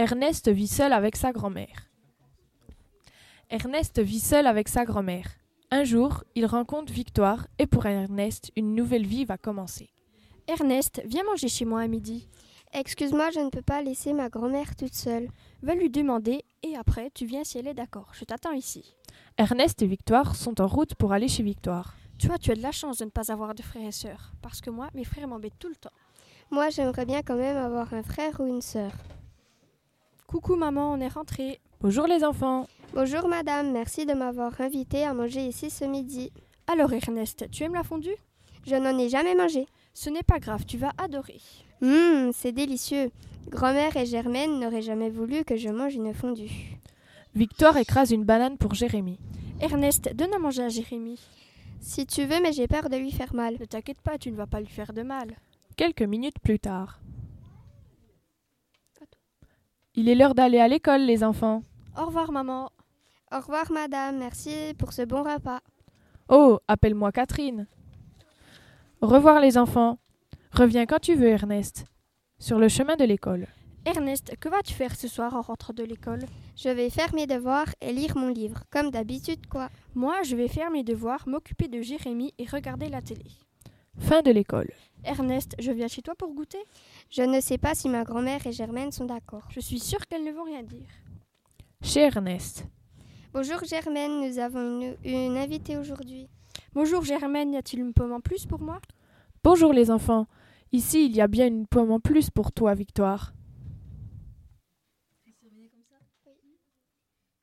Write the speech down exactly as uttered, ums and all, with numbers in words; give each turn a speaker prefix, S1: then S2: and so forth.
S1: Ernest vit seul avec sa grand-mère. Ernest vit seul avec sa grand-mère. Un jour, il rencontre Victoire et pour Ernest, une nouvelle vie va commencer.
S2: Ernest, viens manger chez moi à midi.
S3: Excuse-moi, je ne peux pas laisser ma grand-mère toute seule.
S2: Va lui demander et après, tu viens si elle est d'accord. Je t'attends ici.
S1: Ernest et Victoire sont en route pour aller chez Victoire.
S2: Toi, tu as de la chance de ne pas avoir de frères et sœurs. Parce que moi, mes frères m'embêtent tout le temps.
S3: Moi, j'aimerais bien quand même avoir un frère ou une sœur.
S2: Coucou maman, on est rentrés.
S1: Bonjour les enfants.
S3: Bonjour madame, merci de m'avoir invité à manger ici ce midi.
S2: Alors Ernest, tu aimes la fondue?
S3: Je n'en ai jamais mangé.
S2: Ce n'est pas grave, tu vas adorer.
S3: Hum, c'est délicieux. Grand-mère et Germaine n'auraient jamais voulu que je mange une fondue.
S1: Victoire écrase une banane pour Jérémie.
S2: Ernest, donne à manger à Jérémie.
S3: Si tu veux, mais j'ai peur de lui faire mal.
S2: Ne t'inquiète pas, tu ne vas pas lui faire de mal.
S1: Quelques minutes plus tard. Il est l'heure d'aller à l'école, les enfants.
S2: Au revoir maman.
S3: Au revoir madame, merci pour ce bon repas.
S1: Oh, appelle-moi Catherine. Au revoir les enfants. Reviens quand tu veux, Ernest. Sur le chemin de l'école.
S2: Ernest, que vas-tu faire ce soir en rentrant de l'école?
S3: Je vais faire mes devoirs et lire mon livre, comme d'habitude quoi.
S2: Moi, je vais faire mes devoirs, m'occuper de Jérémie et regarder la télé.
S1: Fin de l'école.
S2: Ernest, je viens chez toi pour goûter?
S3: Je ne sais pas si ma grand-mère et Germaine sont d'accord.
S2: Je suis sûre qu'elles ne vont rien dire.
S1: Chez Ernest.
S3: Bonjour Germaine, nous avons une, une invitée aujourd'hui.
S2: Bonjour Germaine, y a-t-il une pomme en plus pour moi?
S1: Bonjour les enfants. Ici, il y a bien une pomme en plus pour toi, Victoire.